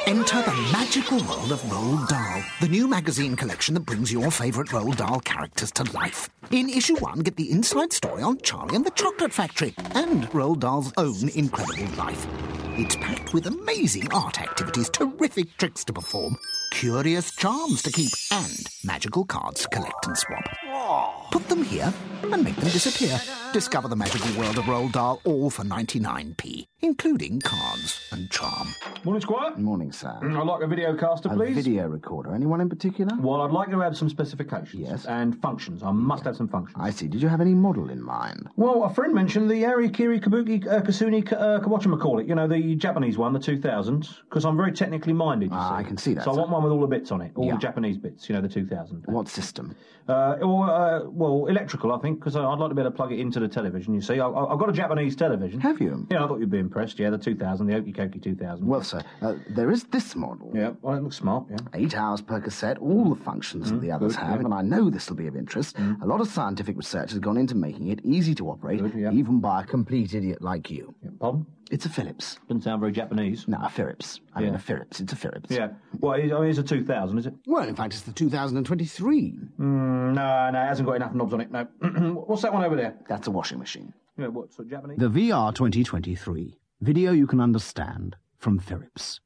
Enter the magical world of Roald Dahl, the new magazine collection that brings your favourite Roald Dahl characters to life. In issue 1, get the inside story on Charlie and the Chocolate Factory and Roald Dahl's own incredible life. It's packed with amazing art activities, terrific tricks to perform, curious charms to keep, and magical cards to collect and swap. Put them here and make them disappear. Discover the magical world of Roald Dahl, all for 99p, including cards and charm. Morning, Squire. Morning, sir. I'd like a videocaster, please. A video recorder. Anyone in particular? Well, I'd like to have some specifications. Yes. And functions. I must have some functions. I see. Did you have any model in mind? Well, a friend mentioned the Arikiri Kabuki Kasuni whatchamacallit, you know, the Japanese one, the 2000, because I'm very technically minded, you see. I can see that, So I sir. want one with all the bits on it, all the Japanese bits, you know, the 2000. What system? Well, electrical, I think, because I'd like to be able to plug it into the television, you see. I've got a Japanese television. Have you? Yeah, I thought you'd be impressed, yeah, the 2000, the Okikoki 2000. Well, sir, there is this model. Yeah, well, it looks smart, yeah. 8 hours per cassette, all the functions that the others good, have, yeah. and I know this will be of interest. A lot of scientific research has gone into making it easy to operate, Good, yeah. even by a complete idiot like you. Yeah, pardon? It's a Philips. Doesn't sound very Japanese. No, a Philips. I mean Yeah. a Philips. It's a Philips. Yeah. Well, I mean, it's a 2000, is it? Well, in fact, it's the 2023. No, it hasn't got enough knobs on it, no. What's that one over there? That's a washing machine. Yeah, what, so Japanese? The VR 2023. Video you can understand from Philips.